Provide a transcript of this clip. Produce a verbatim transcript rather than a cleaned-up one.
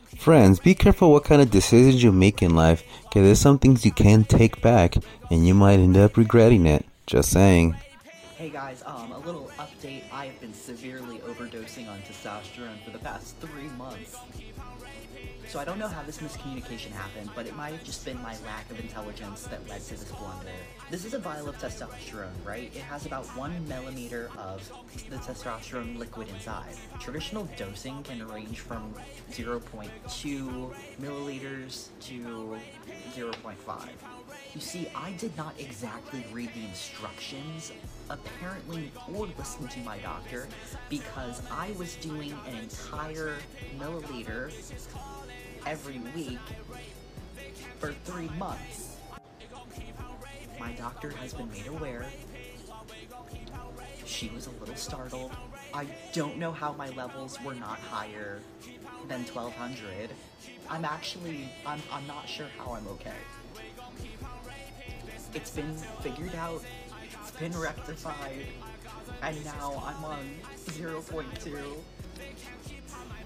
Friends, be careful what kind of decisions you make in life, because there's some things you can't take back, and you might end up regretting it. Just saying. Hey guys, um, a little update. I have been severely overdosing on testosterone for the past three months. So I don't know how this miscommunication happened, but it might have just been my lack of intelligence that led to this blunder. This is a vial of testosterone, right? It has about one millimeter of the testosterone liquid inside. Traditional dosing can range from zero point two milliliters to zero point five. You see, I did not exactly read the instructions, apparently, or listen to my doctor, because I was doing an entire milliliter every week for three months. My doctor has been made aware. She was a little startled. I don't know how my levels were not higher than twelve hundred. I'm actually, I'm, I'm not sure how I'm okay. It's been figured out, it's been rectified, and now I'm on zero point two.